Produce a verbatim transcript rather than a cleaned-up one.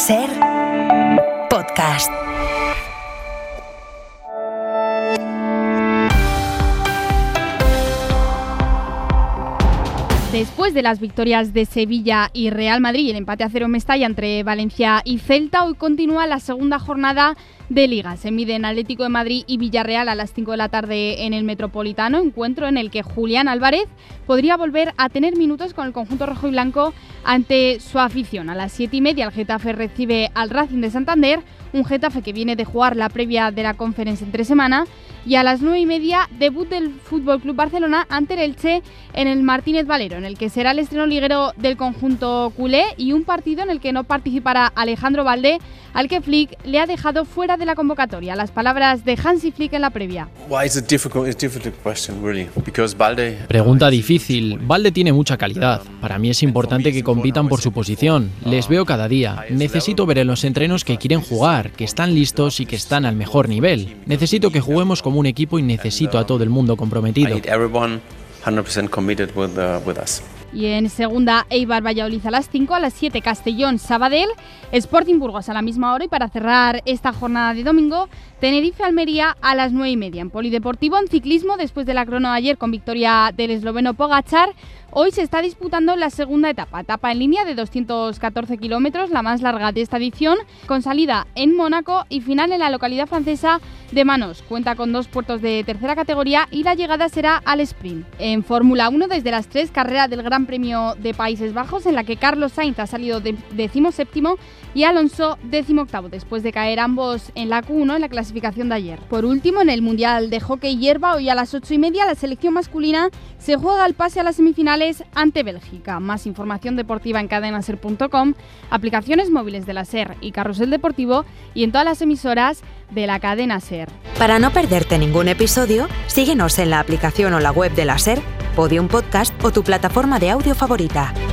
Ser Podcast. Después de las victorias de Sevilla y Real Madrid y el empate a cero en Mestalla entre Valencia y Celta, hoy continúa la segunda jornada de Liga. Se miden Atlético de Madrid y Villarreal a las cinco de la tarde en el Metropolitano, encuentro en el que Julián Álvarez podría volver a tener minutos con el conjunto rojo y blanco ante su afición. A las siete y media el Getafe recibe al Racing de Santander, un Getafe que viene de jugar la previa de la Conference entre semana, y a las nueve y media debut del F C Barcelona ante el Elche en el Martínez Valero, en el que será el estreno liguero del conjunto culé y un partido en el que no participará Alejandro Balde, al que Flick le ha dejado fuera de la convocatoria. Las palabras de Hansi Flick en la previa. Pregunta difícil. Balde tiene mucha calidad. Para mí es importante que compitan por su posición. Les veo cada día. Necesito ver en los entrenos que quieren jugar, que están listos y que están al mejor nivel. Necesito que juguemos como un equipo y necesito a todo el mundo comprometido. Y en segunda, Eibar Valladolid a las cinco, a las siete Castellón Sabadell, Sporting Burgos a la misma hora, y para cerrar esta jornada de domingo, Tenerife Almería a las nueve y media. En polideportivo, en ciclismo, después de la crono ayer con victoria del esloveno Pogačar, hoy se está disputando la segunda etapa, etapa en línea de doscientos catorce kilómetros, la más larga de esta edición, con salida en Mónaco y final en la localidad francesa de Manos. Cuenta con dos puertos de tercera categoría y la llegada será al sprint. En Fórmula uno, desde las tres, carrera del Gran Premio de Países Bajos, en la que Carlos Sainz ha salido de decimoséptimo y Alonso decimoctavo, después de caer ambos en la Q uno en la clasificación de ayer. Por último, en el Mundial de Hockey Hierba, hoy a las ocho y media, la selección masculina se juega el pase a las semifinales ante Bélgica. Más información deportiva en cadena ser punto com, aplicaciones móviles de la SER y Carrusel Deportivo, y en todas las emisoras de la cadena SER. Para no perderte ningún episodio, síguenos en la aplicación o la web de la SER, Podium Podcast o tu plataforma de audio favorita.